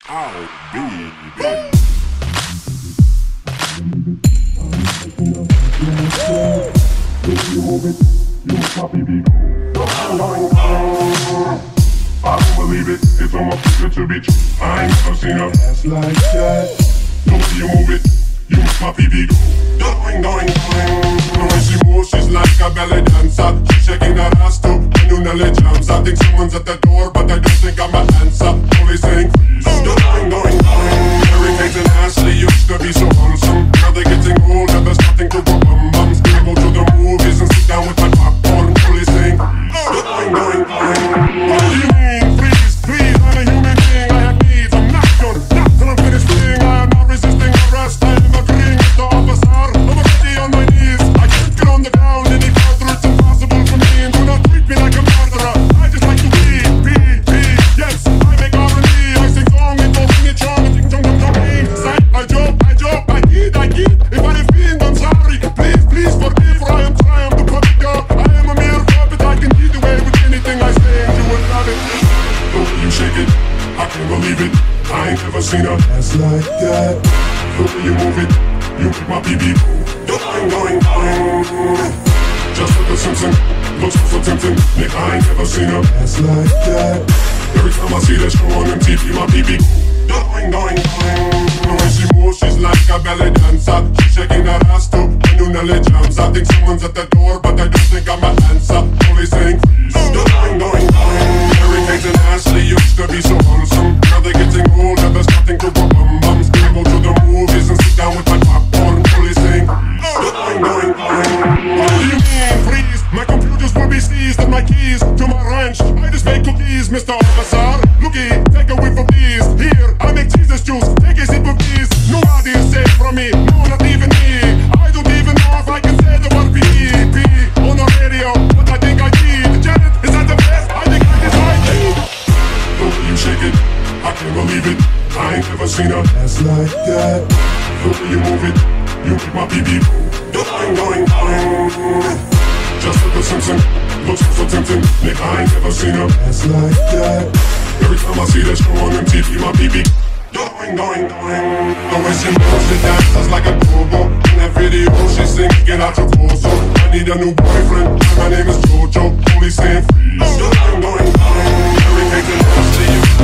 Oh, baby. You move it, you copy beat. I don't believe it, it's almost too good to be true. I ain't never seen a ass like that. Don't see you move it, you copy beat. Doing, doing, doing. The way she moves, she's like a belly dancer. She's shaking that ass too, and you nearly jumps. I think someone's at the door, but I don't think I'm an answer. Only saying freeze. Doing, doing, doing. Mary Kate and Ashley used to be so handsome. Now they're getting older, there's nothing to go bum bums. I go to the movies and sit down with my popcorn. Only saying freeze. Doing, doing, doing. What do you mean, please, please? I'm a human being, I have needs. I'm not done, not till I'm finished being. I am not resisting arrest. I am agreeing with the officer. I'm already on my knees. I can't get on the ground any further. It's impossible for me. And do not treat me like a murderer. I just like to be. Yes, I make R&B. I sing song and go sing it, charm and sing song, say, I joke, I eat. If I have been, I'm sorry. Please forgive, for I am trying to put it up. I am a mere puppet. I can get away with anything I say, and you will love it. The way you shake it, I can't believe it. I ain't never seen a ass like that. The way you move it, you make my BB going. Just like the Simpson, looks so tempting. Nick, I ain't never seen a ass like that. Every time I see that show on MTV, my BB going. The way she moves, she's like a belly dancer. She's shaking that ass too, and you nearly jumps. I think someone's at the door, but I don't think I'm an answer. Only saying freeze. Going. Mary Kate and Ashley used to be so handsome. Now they're getting older, there's nothing to go bum bums. I go to the movies and sit down with my popcorn. Only saying going. What do you mean, freeze? My computers will be seized and my keys to my ranch. I just make cookies, Mr. Officer. Looky, take a whiff of these. Here, I make Jesus juice. Take a sip of these. Nobody is safe from me. No, not even me. I don't even know if I can say the word P on the radio. But I think I did. Janet, is that the best? I think I decided. The way you shake it, I can't believe it. I ain't never seen a ass like that. The way you move it, you make my BB going. Just like the Simpson, looks so tempting. Nick, I ain't never seen a ass like that. Every time I see that show on MTV, my BB going. The way she moves, she dances like a turbo. In that video, she sings, get out your torso. I need a new boyfriend, my name is Jojo. Only saying freeze. Going. Mary Kate and Ashley,